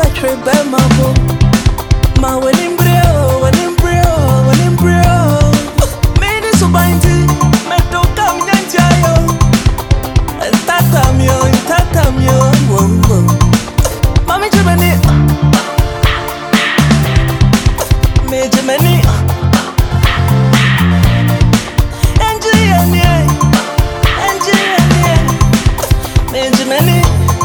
battery by my book. My wedding brio, wedding brio, wedding brio. Made it so bindy, me don't come in jail. And tatamio, whoa. Mommy Jiminy, me Jiminy. Benjamin.